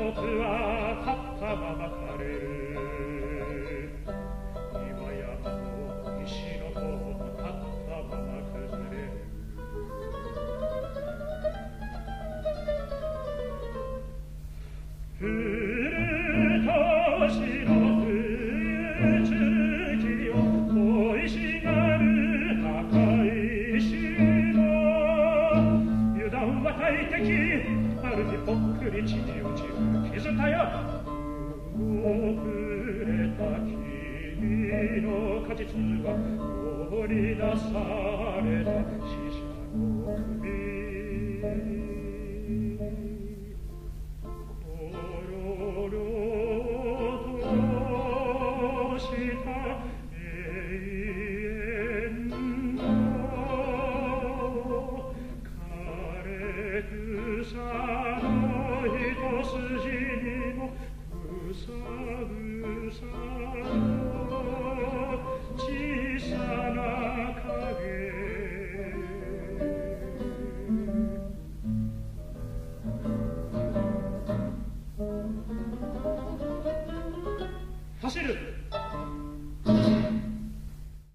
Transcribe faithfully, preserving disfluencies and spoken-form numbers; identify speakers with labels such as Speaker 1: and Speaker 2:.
Speaker 1: 僕は立ったまま枯れる岩山の石の塔も立ったまま崩れる古年の冬月を恋しがる墓石の油断は大敵ある日ぽっくり地に落ちる傷たや遅れた君の果実は放り出された死者の首ころろとした永遠の枯れ草の一筋にもふさふさの小さな影走る